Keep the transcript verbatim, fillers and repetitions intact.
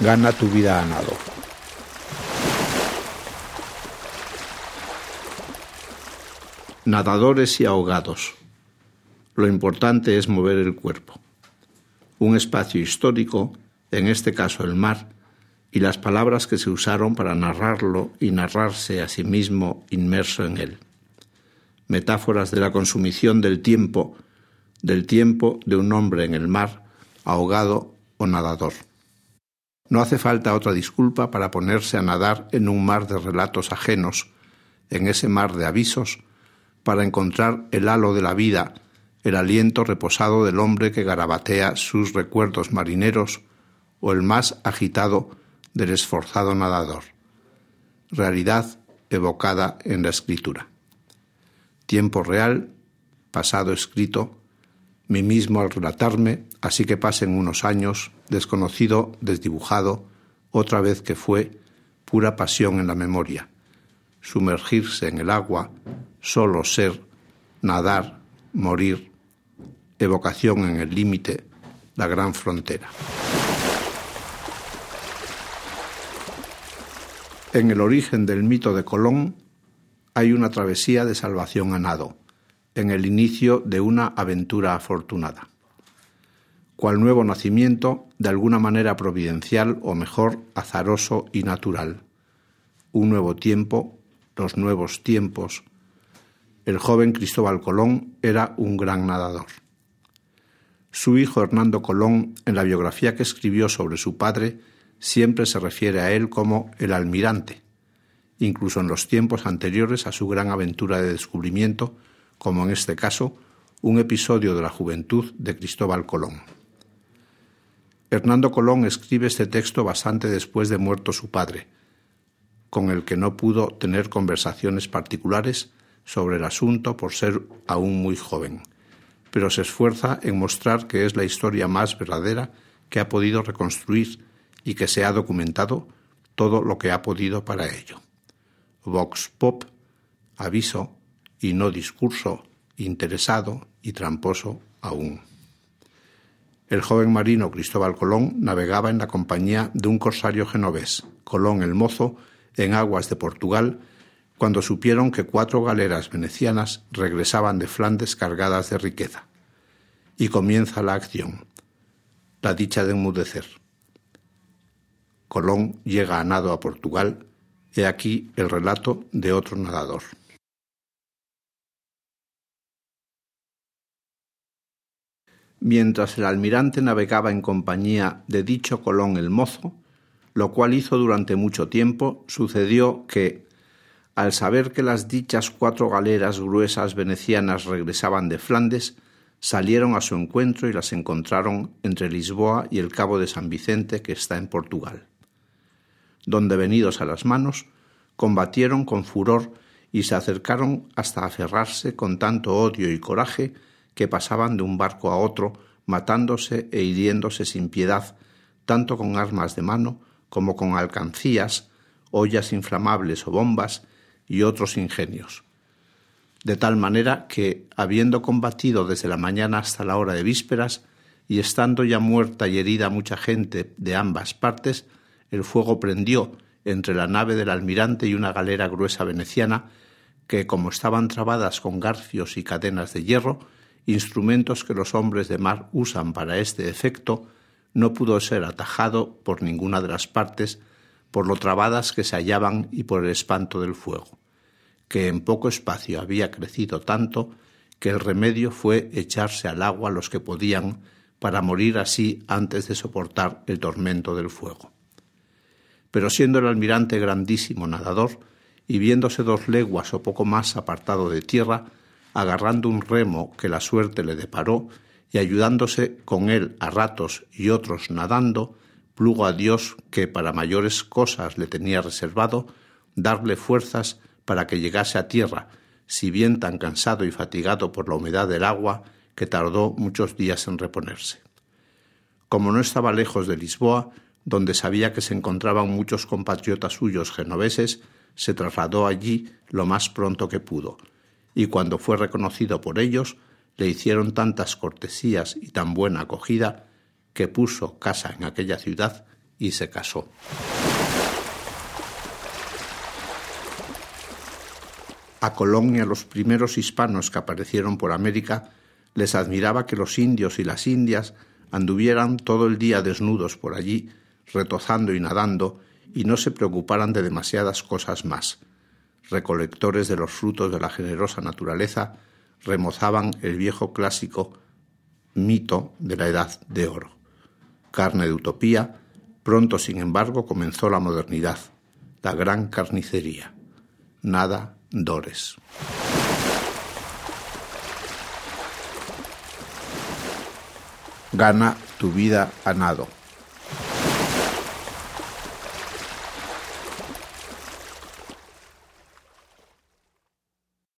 Gana tu vida a nado. Nadadores y ahogados. Lo importante es mover el cuerpo. Un espacio histórico, en este caso el mar, y las palabras que se usaron para narrarlo y narrarse a sí mismo inmerso en él. Metáforas de la consumición del tiempo, del tiempo de un hombre en el mar, ahogado o nadador. No hace falta otra disculpa para ponerse a nadar en un mar de relatos ajenos, en ese mar de avisos, para encontrar el halo de la vida, el aliento reposado del hombre que garabatea sus recuerdos marineros o el más agitado del esforzado nadador. Realidad evocada en la escritura. Tiempo real, pasado escrito, mí mismo al relatarme, así que pasen unos años, desconocido, desdibujado, otra vez que fue, pura pasión en la memoria. Sumergirse en el agua, solo ser, nadar, morir, evocación en el límite, la gran frontera. En el origen del mito de Colón hay una travesía de salvación a nado, en el inicio de una aventura afortunada. Cual nuevo nacimiento, de alguna manera providencial o mejor, azaroso y natural. Un nuevo tiempo, los nuevos tiempos. El joven Cristóbal Colón era un gran nadador. Su hijo Hernando Colón, en la biografía que escribió sobre su padre, siempre se refiere a él como el almirante, incluso en los tiempos anteriores a su gran aventura de descubrimiento, como en este caso, un episodio de la juventud de Cristóbal Colón. Hernando Colón escribe este texto bastante después de muerto su padre, con el que no pudo tener conversaciones particulares sobre el asunto por ser aún muy joven, pero se esfuerza en mostrar que es la historia más verdadera que ha podido reconstruir y que se ha documentado todo lo que ha podido para ello. Vox pop, aviso, y no discurso, interesado y tramposo aún. El joven marino Cristóbal Colón navegaba en la compañía de un corsario genovés, Colón el Mozo, en aguas de Portugal, cuando supieron que cuatro galeras venecianas regresaban de Flandes cargadas de riqueza. Y comienza la acción, la dicha de enmudecer. Colón llega a nado a Portugal, he aquí el relato de otro nadador. Mientras el almirante navegaba en compañía de dicho Colón el Mozo, lo cual hizo durante mucho tiempo, sucedió que, al saber que las dichas cuatro galeras gruesas venecianas regresaban de Flandes, salieron a su encuentro y las encontraron entre Lisboa y el Cabo de San Vicente, que está en Portugal, donde, venidos a las manos, combatieron con furor y se acercaron hasta aferrarse con tanto odio y coraje que pasaban de un barco a otro, matándose e hiriéndose sin piedad, tanto con armas de mano como con alcancías, ollas inflamables o bombas y otros ingenios. De tal manera que, habiendo combatido desde la mañana hasta la hora de vísperas, y estando ya muerta y herida mucha gente de ambas partes, el fuego prendió entre la nave del almirante y una galera gruesa veneciana, que, como estaban trabadas con garfios y cadenas de hierro, instrumentos que los hombres de mar usan para este efecto, no pudo ser atajado por ninguna de las partes, por lo trabadas que se hallaban y por el espanto del fuego, que en poco espacio había crecido tanto que el remedio fue echarse al agua los que podían, para morir así antes de soportar el tormento del fuego. Pero siendo el almirante grandísimo nadador, y viéndose dos leguas o poco más apartado de tierra, agarrando un remo que la suerte le deparó, y ayudándose con él a ratos y otros nadando, plugo a Dios, que para mayores cosas le tenía reservado, darle fuerzas para que llegase a tierra, si bien tan cansado y fatigado por la humedad del agua, que tardó muchos días en reponerse. Como no estaba lejos de Lisboa, donde sabía que se encontraban muchos compatriotas suyos genoveses, se trasladó allí lo más pronto que pudo, y cuando fue reconocido por ellos, le hicieron tantas cortesías y tan buena acogida, que puso casa en aquella ciudad y se casó. A Colón y a los primeros hispanos que aparecieron por América les admiraba que los indios y las indias anduvieran todo el día desnudos por allí, retozando y nadando, y no se preocuparan de demasiadas cosas más. Recolectores de los frutos de la generosa naturaleza, remozaban el viejo clásico mito de la Edad de Oro. Carne de utopía, pronto, sin embargo, comenzó la modernidad, la gran carnicería. Nada dores. Gana tu vida a nado.